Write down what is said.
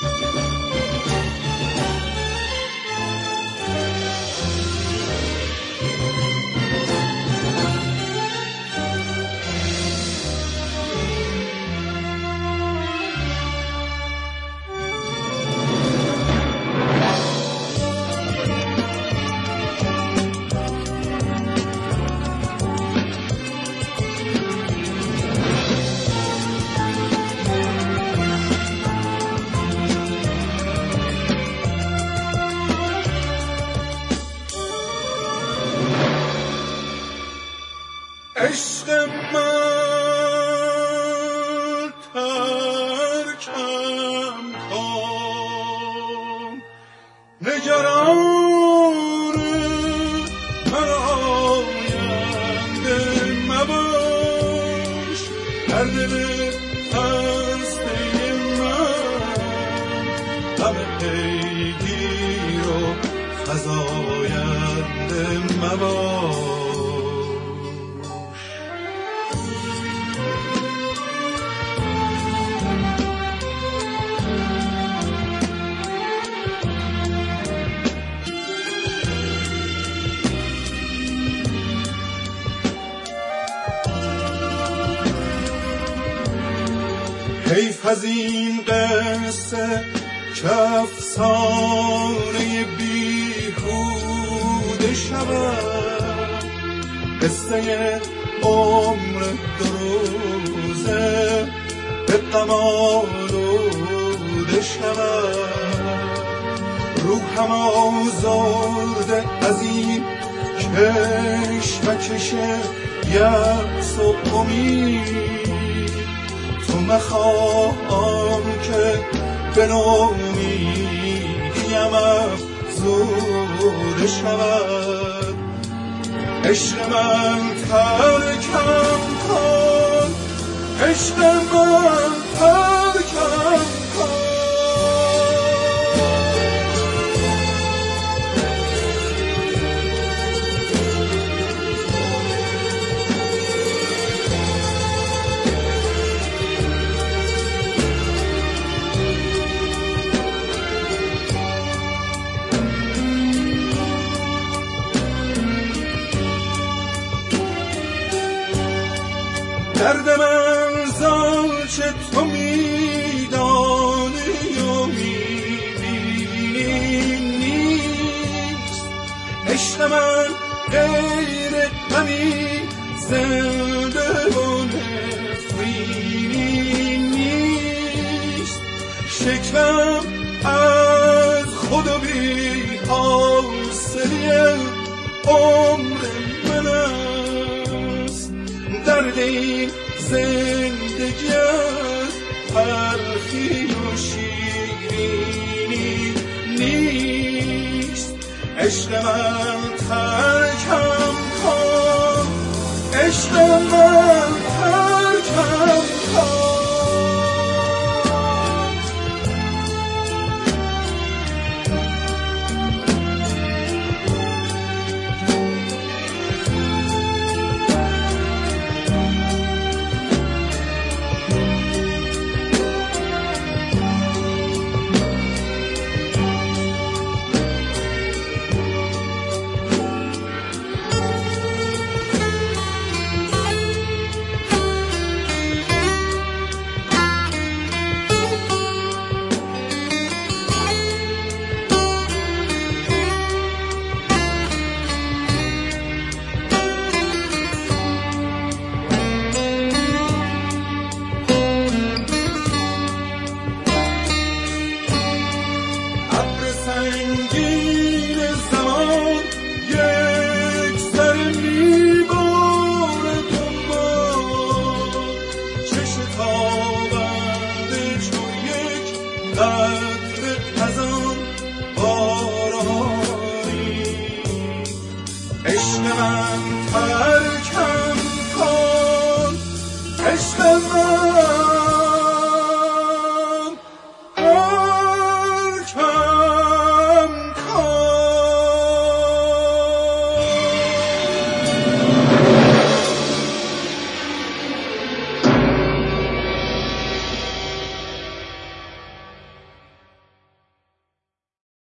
عشق من ترکم کن، نگران من آینده مباش. در دل خسته من غم پیگیر و فزاینده مباش. حیف از این قصه که افسانه بیهوده شود، قصه عمر دو روزه به غم آلوده شود. روحم آزرده از این کشمکش یأس و امید، تو مخواه که به نومیدیم افزوده شود. عشق من ترکم کن، عشق من ترکم کن. درد من زانچه تو میدانی و میبینی نیست. عشق من غیر غمی زنده و نفرینی نیست. شکوم از خود و بی حاصلی عمر من است. درد این زندگی از تلخی و شیرینی نیست. عشق من ترکم کن، عشق من ترکم کن. سنگین زمان یک سر میباره دنبال، چه شتابنده چون یک